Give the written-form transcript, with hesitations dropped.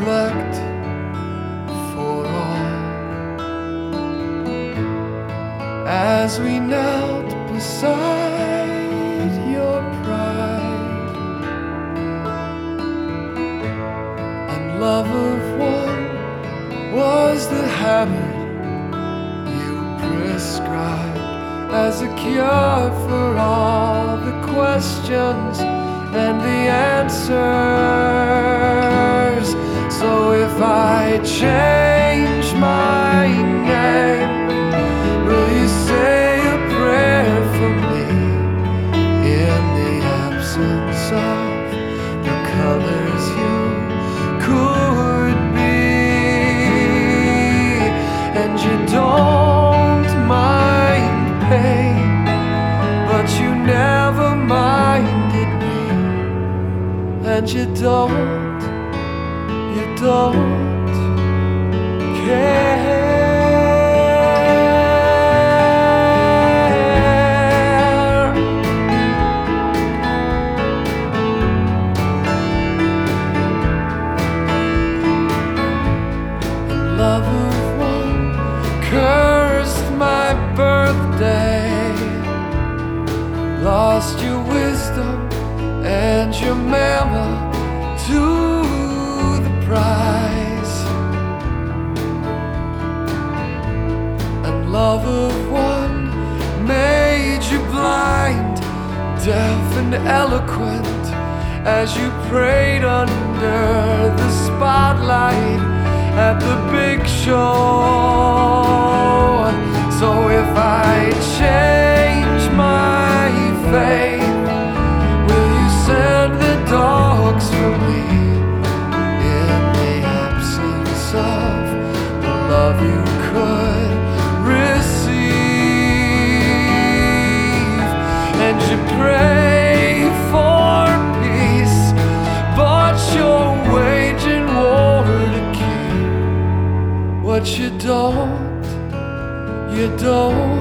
neglect for all. As we knelt beside your pride, and love of one was the habit you prescribed as a cure for all the questions and the answers. So if I change my name, will you say a prayer for me in the absence of the colors you could be? And you don't mind pain, but you never minded me. And you don't care. And love of one cursed my birthday, lost your wisdom and your mama to the prize. And love of one made you blind, deaf and eloquent as you prayed under the spotlight at the big show. So if I change my faith, will you send the dogs for me in the absence of the love you could receive? And you pray for peace, but you're waging war to keep what you don't